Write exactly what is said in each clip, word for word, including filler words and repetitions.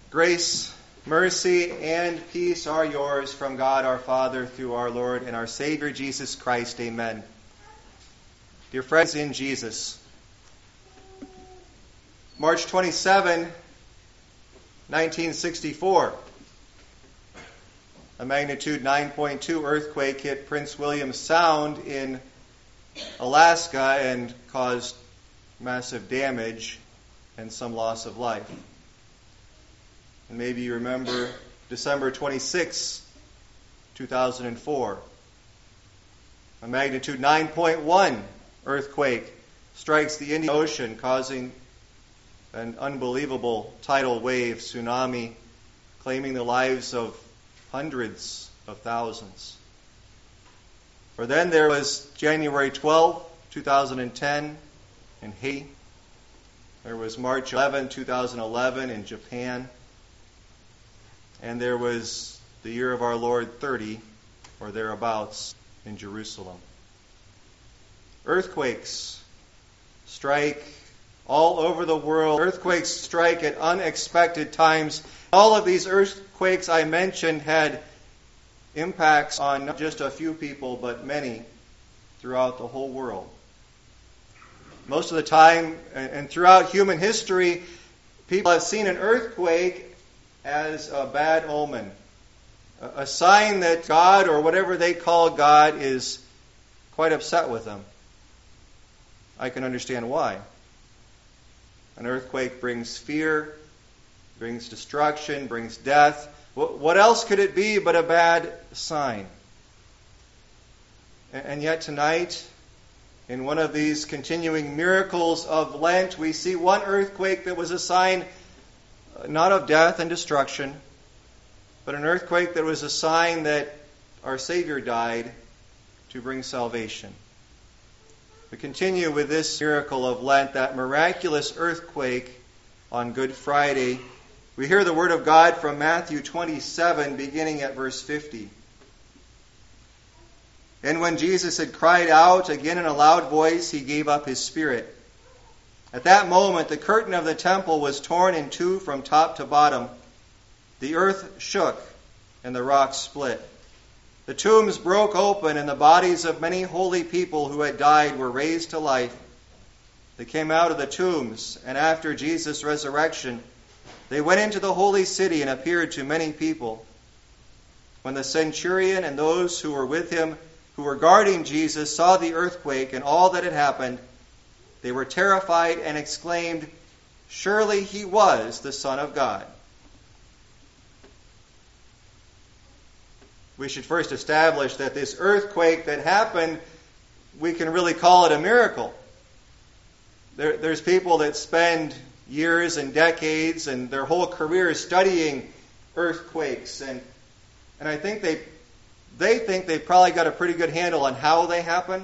Grace, mercy, and peace are yours from God our Father through our Lord and our Savior Jesus Christ. Amen. Dear friends in Jesus, March twenty-seventh, nineteen sixty-four, a magnitude nine point two earthquake hit Prince William Sound in Alaska and caused massive damage and some loss of life. And maybe you remember December twenty-sixth, two thousand four. A magnitude nine point one earthquake strikes the Indian Ocean, causing an unbelievable tidal wave tsunami, claiming the lives of hundreds of thousands. For then there was January twelfth, two thousand ten in Haiti. There was March eleventh, two thousand eleven in Japan. And there was the year of our Lord thirty, or thereabouts, in Jerusalem. Earthquakes strike all over the world. Earthquakes strike at unexpected times. All of these earthquakes I mentioned had impacts on not just a few people, but many throughout the whole world. Most of the time, and throughout human history, people have seen an earthquake as a bad omen, a sign that God, or whatever they call God, is quite upset with them. I can understand why. An earthquake brings fear, brings destruction, brings death. What else could it be but a bad sign? And yet tonight, in one of these continuing miracles of Lent, we see one earthquake that was a sign not of death and destruction, but an earthquake that was a sign that our Savior died to bring salvation. We continue with this miracle of Lent, that miraculous earthquake on Good Friday. We hear the word of God from Matthew twenty-seven, beginning at verse fifty. And when Jesus had cried out again in a loud voice, he gave up his spirit. At that moment, the curtain of the temple was torn in two from top to bottom. The earth shook, and the rocks split. The tombs broke open, and the bodies of many holy people who had died were raised to life. They came out of the tombs, and after Jesus' resurrection, they went into the holy city and appeared to many people. When the centurion and those who were with him, who were guarding Jesus, saw the earthquake and all that had happened, they were terrified and exclaimed, "Surely he was the Son of God." We should first establish that this earthquake that happened, we can really call it a miracle. There, there's people that spend years and decades and their whole careers studying earthquakes, and and I think they they think they've probably got a pretty good handle on how they happen.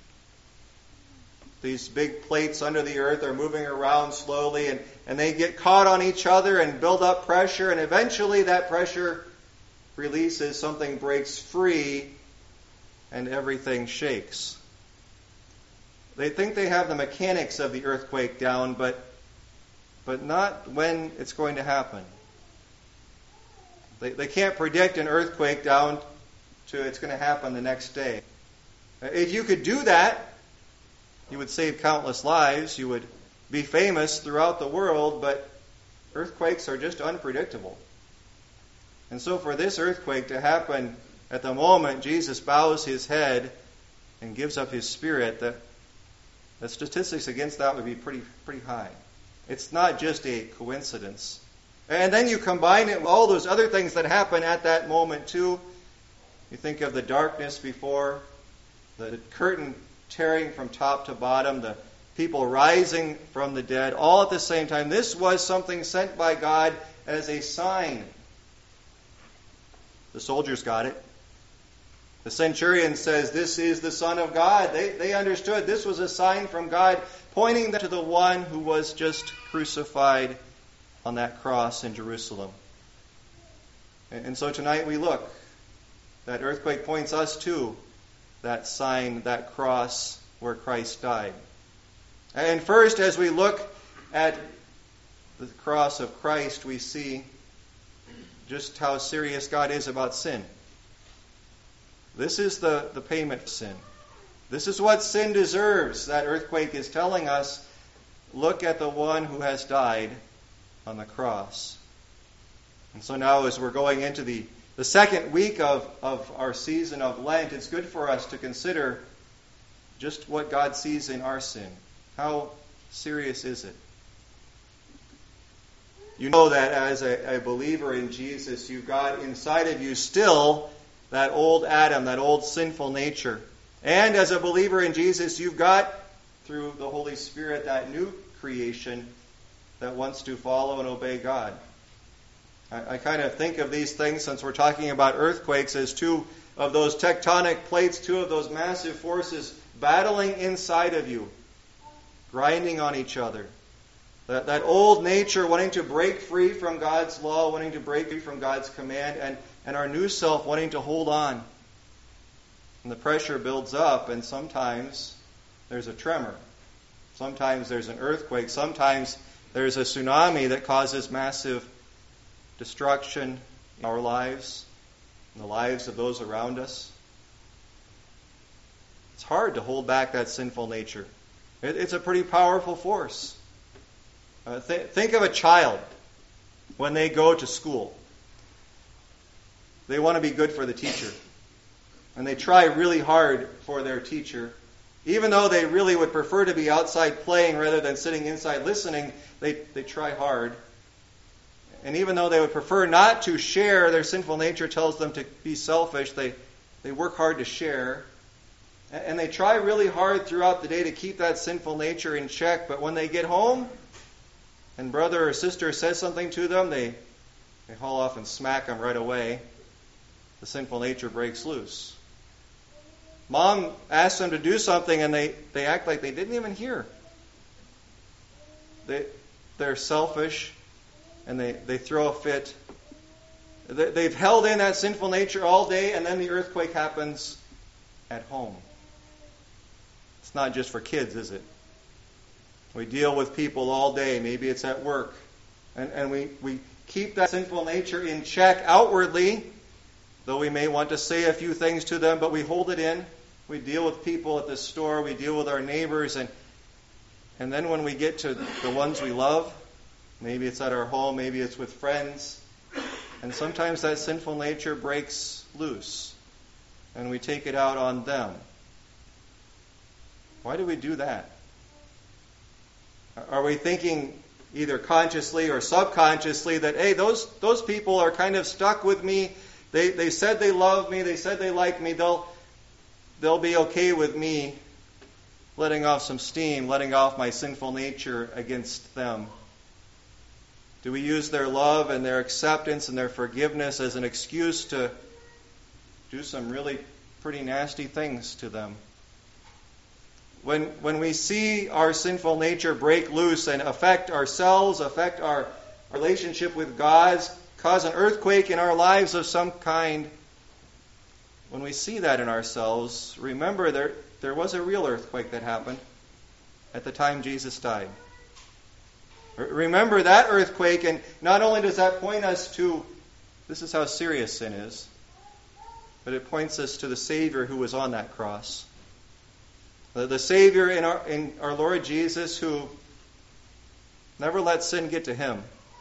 These big plates under the earth are moving around slowly, and, and they get caught on each other and build up pressure, and eventually that pressure releases, something breaks free, and everything shakes. They think they have the mechanics of the earthquake down, but but not when it's going to happen. They, they can't predict an earthquake down to it's going to happen the next day. If you could do that, you would save countless lives. You would be famous throughout the world, but earthquakes are just unpredictable. And so for this earthquake to happen at the moment Jesus bows his head and gives up his spirit, the, the statistics against that would be pretty pretty high. It's not just a coincidence. And then you combine it with all those other things that happen at that moment too. You think of the darkness before, the curtain tearing from top to bottom, the people rising from the dead, all at the same time. This was something sent by God as a sign. The soldiers got it. The centurion says, "This is the Son of God." They, they understood this was a sign from God, pointing to the one who was just crucified on that cross in Jerusalem. And, and so tonight we look. That earthquake points us to that sign, that cross where Christ died. And first, as we look at the cross of Christ, we see just how serious God is about sin. This is the, the payment for sin. This is what sin deserves. That earthquake is telling us, look at the one who has died on the cross. And so now as we're going into the, the second week of, of our season of Lent, it's good for us to consider just what God sees in our sin. How serious is it? You know that as a, a believer in Jesus, you've got inside of you still that old Adam, that old sinful nature. And as a believer in Jesus, you've got, through the Holy Spirit, that new creation that wants to follow and obey God. I, I kind of think of these things, since we're talking about earthquakes, as two of those tectonic plates, two of those massive forces battling inside of you, grinding on each other. That, that old nature wanting to break free from God's law, wanting to break free from God's command, and, and our new self wanting to hold on. And the pressure builds up, and sometimes there's a tremor. Sometimes there's an earthquake. Sometimes there's a tsunami that causes massive destruction in our lives, in the lives of those around us. It's hard to hold back that sinful nature. It, it's a pretty powerful force. Uh, th- think of a child when they go to school. They want to be good for the teacher. And they try really hard for their teacher. Even though they really would prefer to be outside playing rather than sitting inside listening, they, they try hard. And even though they would prefer not to share, their sinful nature tells them to be selfish. They, they work hard to share. And they try really hard throughout the day to keep that sinful nature in check. But when they get home, and brother or sister says something to them, they, they haul off and smack them right away. The sinful nature breaks loose. Mom asks them to do something and they, they act like they didn't even hear. They, they're selfish and they, they throw a fit. They, they've held in that sinful nature all day, and then the earthquake happens at home. It's not just for kids, is it? We deal with people all day. Maybe it's at work. And, and we, we keep that sinful nature in check outwardly, though we may want to say a few things to them, but we hold it in. We deal with people at the store. We deal with our neighbors. And, and then when we get to the ones we love, maybe it's at our home, maybe it's with friends, and sometimes that sinful nature breaks loose, and we take it out on them. Why do we do that? Are we thinking either consciously or subconsciously that, hey, those those people are kind of stuck with me. They they said they love me. They said they like me. They'll they'll be okay with me letting off some steam, letting off my sinful nature against them? Do we use their love and their acceptance and their forgiveness as an excuse to do some really pretty nasty things to them? When when we see our sinful nature break loose and affect ourselves, affect our relationship with God, cause an earthquake in our lives of some kind, when we see that in ourselves, remember there, there was a real earthquake that happened at the time Jesus died. Remember that earthquake, and not only does that point us to, this is how serious sin is, but it points us to the Savior who was on that cross. The, the Savior in our, in our Lord Jesus, who never let sin get to him,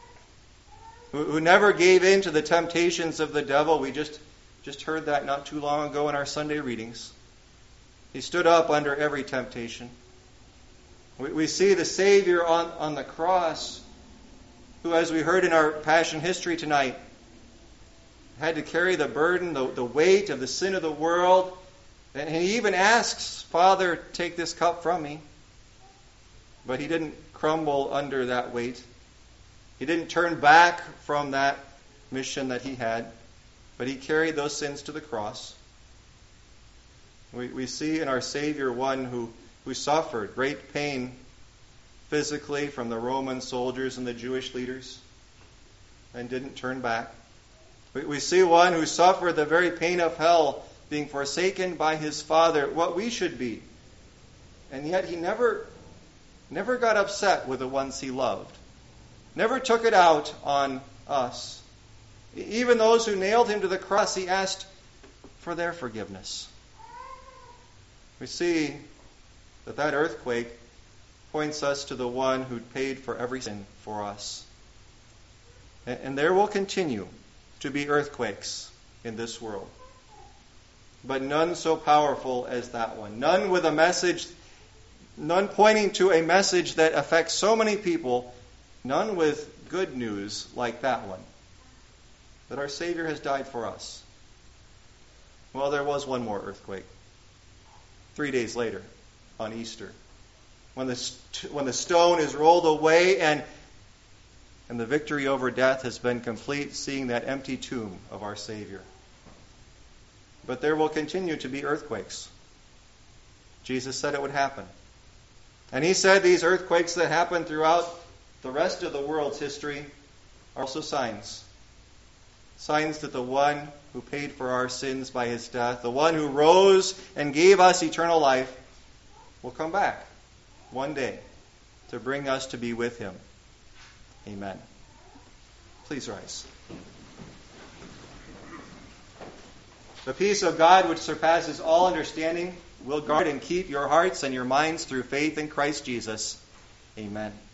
who, who never gave in to the temptations of the devil. We just, just heard that not too long ago in our Sunday readings. He stood up under every temptation. We, we see the Savior on, on the cross, who, as we heard in our Passion history tonight, had to carry the burden, the, the weight of the sin of the world. And he even asks, Father, take this cup from me. But he didn't crumble under that weight. He didn't turn back from that mission that he had. But he carried those sins to the cross. We, we see in our Savior one who, who suffered great pain physically from the Roman soldiers and the Jewish leaders and didn't turn back. We, we see one who suffered the very pain of hell, being forsaken by his Father, what we should be. And yet he never, never got upset with the ones he loved. Never took it out on us. Even those who nailed him to the cross, he asked for their forgiveness. We see that that earthquake points us to the one who paid for every sin for us. And there will continue to be earthquakes in this world, but none so powerful as that one. None with a message, none pointing to a message that affects so many people, none with good news like that one, that our Savior has died for us. Well, there was one more earthquake. Three days later, on Easter, when the, st- when the stone is rolled away and, and the victory over death has been complete, seeing that empty tomb of our Savior. But there will continue to be earthquakes. Jesus said it would happen. And he said these earthquakes that happen throughout the rest of the world's history are also signs. Signs that the one who paid for our sins by his death, the one who rose and gave us eternal life, will come back one day to bring us to be with him. Amen. Please rise. The peace of God, which surpasses all understanding, will guard and keep your hearts and your minds through faith in Christ Jesus. Amen.